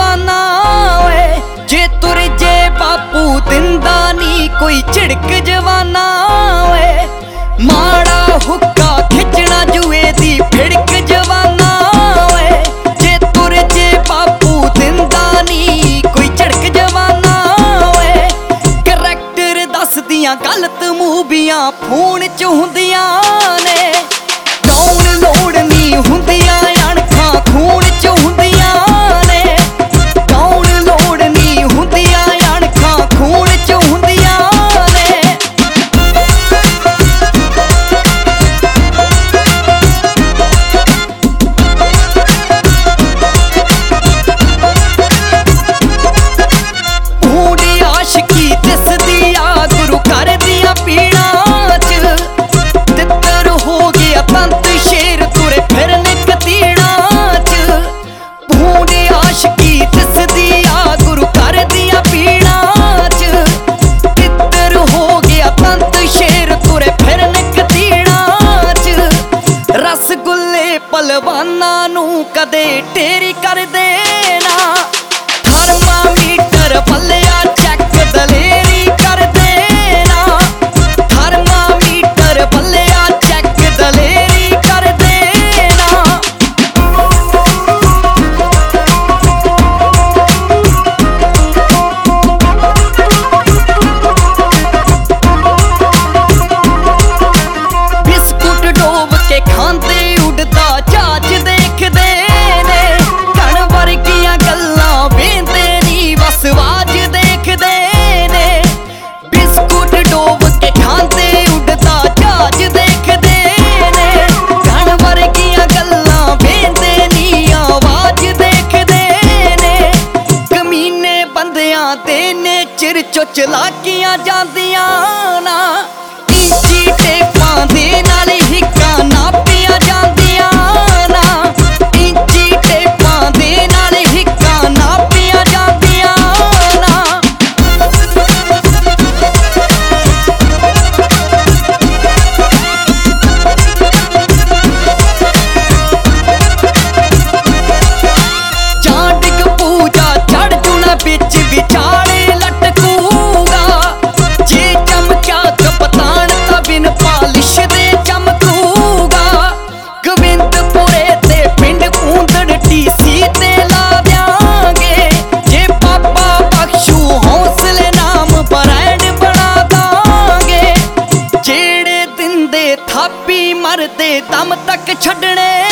जवाना ओए जे तुर जे बापू दिंदा नी कोई झिड़क जवाना ओए माड़ा हुक्का खिचना जुए दी फिड़क जवाना ओए जे तुर जे बापू दिंदा नी कोई झिड़क जवाना ओए करैक्टर दसदियां गलत मूवियां फोन च हुंदियां ने डाउनलोड नी हुंदियां अणखां खून च हुंदियां ने डाउनलोड नी हुंदियां अणखां खून च हुंदियां ने ढूंढ आशिकी दिसदी आ गुरु घर दियां पीड़ां च तित्तर हो गया तंत शेर तुरे फिरन कतीड़ां च ढूंढ आशिकी दिसदी आ गुरु घर दियां पीड़ां च तित्तर हो गया तंत शेर तुरे फिरन कतीड़ां च रसगुल्ले पलवाना नू कदे टेरी कर देना थर्मामीटर पल्लिया चेक दलेरी कर देना थर्मामीटर पल्लिया चेक दलेरी कर देना बिस्कुट डोब के खांदे उड़दा जहाज देखदे ने कण वर्गियां गल्लां वेंदे नी वसवाज देखदे ने बिस्कुट डोब के खांदे उड़दा जहाज देखदे ने कण वर्गियां गल्लां वेंदे नी आवाज देखदे ने कमीने बंदियां दे नेचर चो चलाकियां जांदियां ना इंची टेपां दे नाल हिक्कां नापियां जांदियां ना इंची टेपां दे नाल हिक्कां नापियां जांदियां ना चांडिक पूजा चढ़ जुना बिच विचाले लटकूगा जे चमचा कपतान ता बिन पालिश दे चमकूगा गोविंदपुरे ते पिंड कूंदड़ टीसी ते ला दियांगे जे बाबा बख्शू हौसले नाम ब्रांड बना दांगे जेड़े दिंदे थापी मरदे दम तक छड्डने